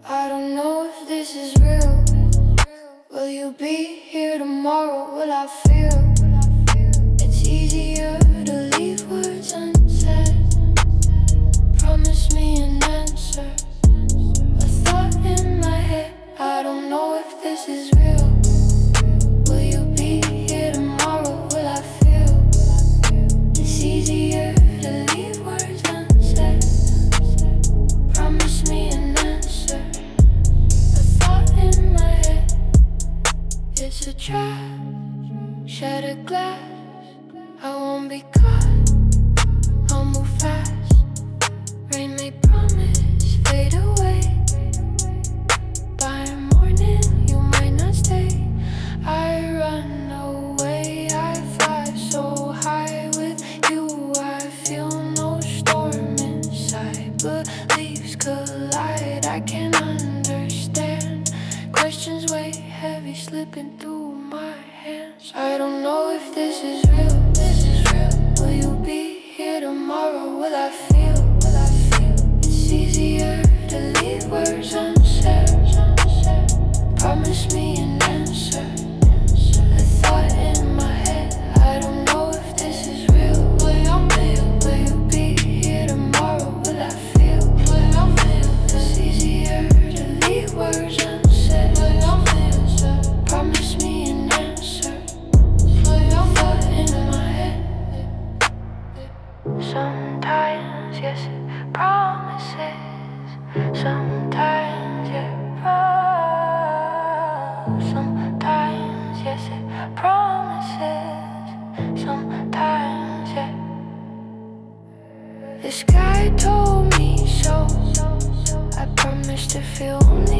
I don't know if this is real. Will you be here tomorrow? Will I feel? It's easier to leave words unsaid. Promise me an answer. A thought in my head. I don't know if this is real. Will you be here tomorrow? Will I feel? It's easier to leave words unsaid. Promise me an answer. A thought in my head. It's a trap. Shattered glass. I won't be caught. I'll move fast. Rain may promise fade away. By morning you might not stay. I run away. I fly so high with you. I feel no storm inside, but leaves collide. I can't understand. Questions weigh heavy, slipping through my hands. I don't know if this is real. Will you be here tomorrow? Will I feel? It's easier to leave words unsaid. Promise me an answer. A thought in my head. I don't know if this is real. Will you be here tomorrow? Will I feel? It's easier to leave words unsaid. Promise me an answer. A thought in my head. Sometimes, yes, it promises. Sometimes, yeah, sometimes, yes, it promises. Sometimes, yeah. This guy told me so. I promise to feel only